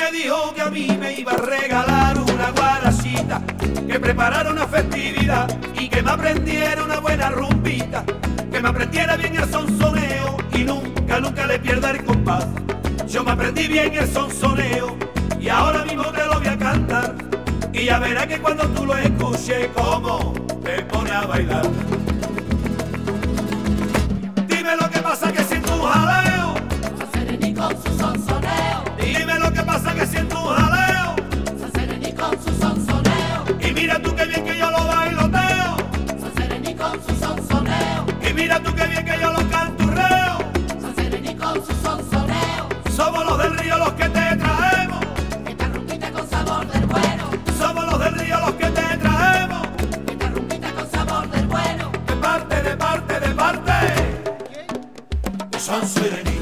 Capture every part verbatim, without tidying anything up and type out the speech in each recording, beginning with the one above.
me dijo que a mí me iba a regalar una guarachita, que preparara una festividad y que me aprendiera una buena rumbita, que me aprendiera bien el sonsoneo y nunca, nunca le pierda el compás. Yo me aprendí bien el sonsoneo y ahora mismo te lo voy a cantar, y ya verás que cuando tú lo escuches cómo te pone a bailar. Dime lo que pasa que siento un jaleo, San Serení con su sonsoneo. dime lo que pasa que siento un jaleo, San Serení con su sonsoneo. y mira tú qué bien que yo lo bailoteo, San Serení con su sonsoneo. y mira tú qué bien que yo lo canturreo. San Serení con su sonsoneo. Somos los del río los que te traemos, Esta rumbita con sabor del bueno. somos los del río los que te traemos, Esta rumbita con sabor del bueno. de parte, de parte, de parte de San Serení.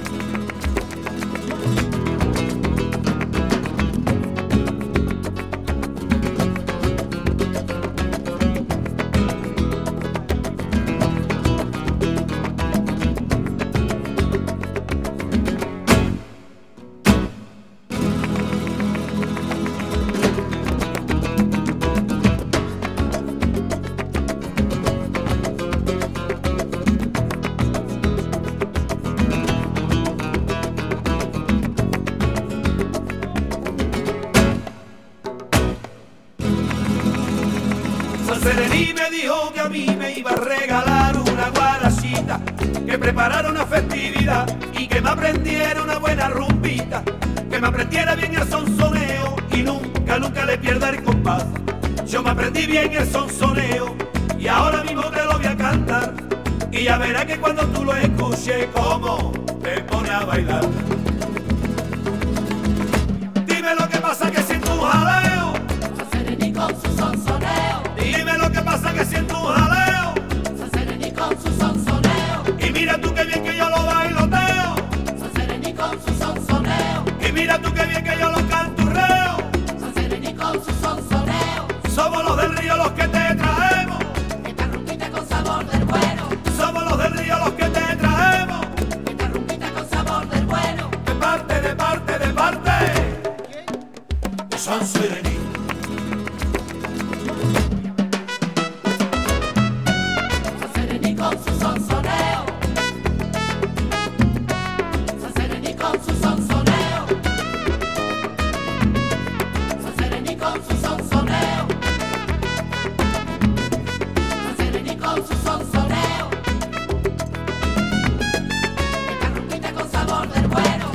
San Serení me dijo que a mí me iba a regalar una guarachita, que preparara una festividad y que me aprendiera una buena rumbita, que me aprendiera bien el sonsoneo y nunca, nunca le pierda el compás. Yo me aprendí bien el sonsoneo y ahora mismo te lo voy a cantar, y ya verás que cuando tú lo escuches cómo te pone a bailar. Dime lo que pasa que siento un jaleo, San Serení con su sonsoneo. dime lo que pasa que siento un jaleo, San Serení con su sonsoneo. y mira tú qué bien que yo lo bailoteo, San Serení con su sonsoneo. y mira tú qué bien que yo lo canturreo. San Serení con su sonsoneo. Somos los del río los que te traemos, Esta rumbita con sabor del bueno. somos los del río los que te traemos, Esta rumbita con sabor del bueno. de parte, de parte, de parte de San Serení. San Serení con su sonsoneo. San Serení con su sonsoneo. San Serení con su sonsoneo. San Serení con su sonsoneo. Esta rumbita con sabor del bueno.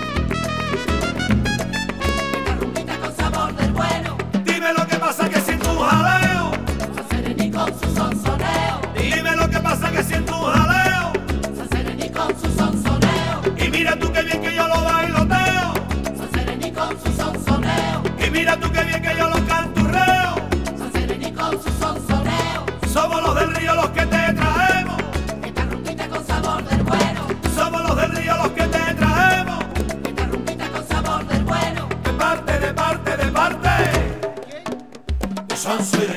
Esta rumbita con sabor del bueno. Dime lo que pasa que siento un jaleo, San Serení con su sonsoneo. dime lo que pasa que siento un jaleo, San Serení con su sonsoneo. y mira tú qué bien que yo lo bailoteo, San Serení con su sonsoneo. y mira tú qué bien que yo lo canturreo. San Serení con su sonsoneo. Somos los del río los que te traemos, Esta rumbita con sabor del bueno. somos los del río los que te traemos, Esta rumbita con sabor del bueno. de parte, de parte, de parte de San Serení.